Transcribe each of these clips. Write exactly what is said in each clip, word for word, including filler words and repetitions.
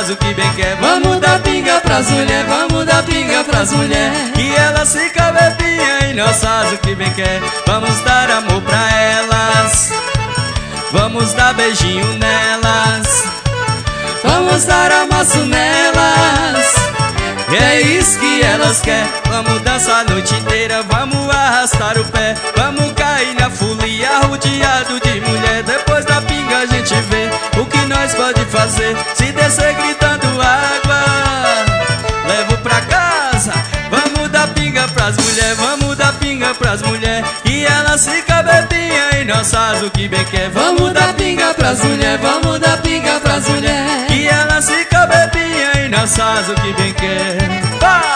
faz o que bem quer. Vamos dar pinga pras mulher, vamos dar pinga pras mulher, que elas ficam bebinha e nós faz o que bem quer. Vamos dar amor pra elas, vamos dar beijinho nelas, vamos dar amasso nelas, é isso que elas querem. Vamos dançar a noite inteira, vamos arrastar o pé, vamos cair na folia rodeado de mulher. Depois da pinga a gente vê o que nós pode fazer. Se descer gritando água, levo pra casa. Vamos dar pinga pras mulher, vamos dar pinga pras mulher, e elas ficam bebinha e nós faz o que bem quer. Vamos dar pinga pras mulher, vamos dar pinga pras mulher, e elas ficam bebinha e nós faz o que bem quer. Pá!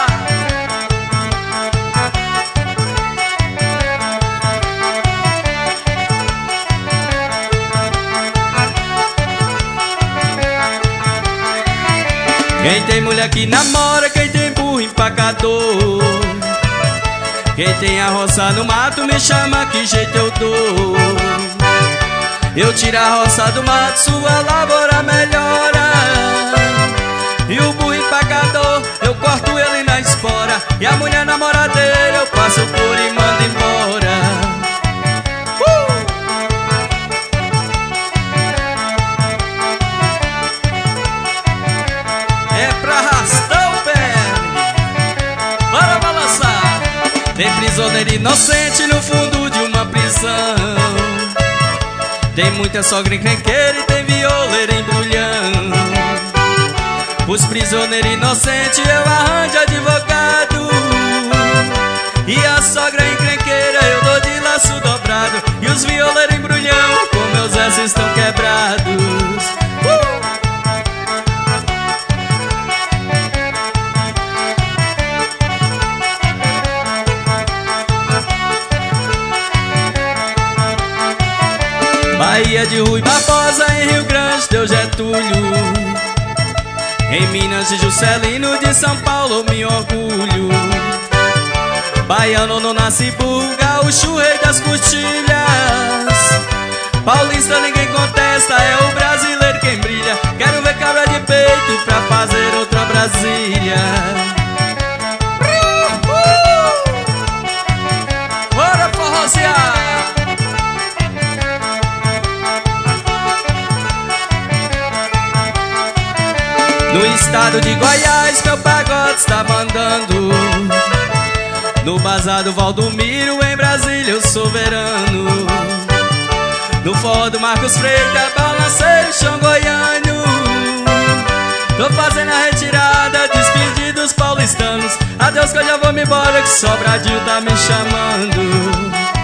Quem tem mulher que namora, quem tem burro empacador, quem tem a roça no mato me chama, que jeito eu dou. Eu tiro a roça do mato, sua lavoura melhora. E o burro empacador, eu corto ele na espora, e a mulher namoradeira eu passo por e mando embora. uh! É pra arrastar o pé, bora balançar. Tem prisioneiro inocente no fundo de uma prisão, tem muita sogra encrenqueira e tem violeira embrulhando. Os prisioneiros inocentes eu arranjo advogado, e a sogra encrenqueira eu dou de laço dobrado, e os violeiros embrulhão com meus ossos estão quebrados. uh! Bahia de Rui Barbosa, em Rio Grande deu Getúlio, em Minas de Juscelino, de São Paulo me orgulho. Baiano não nasce burro, gaúcho rei das coxilhas, paulista ninguém contesta, é o brasileiro quem brilha. Quero ver cabra de peito pra fazer outra Brasília. uh, uh! Bora forrosear! No estado de Goiás meu pagode está mandando, no bazar do Valdomiro em Brasília eu sou verano, no forró do Marcos Freitas balancei o chão goiano. Tô fazendo a retirada, despedir dos paulistanos, adeus que eu já vou me embora, que Sobradinho tá me chamando.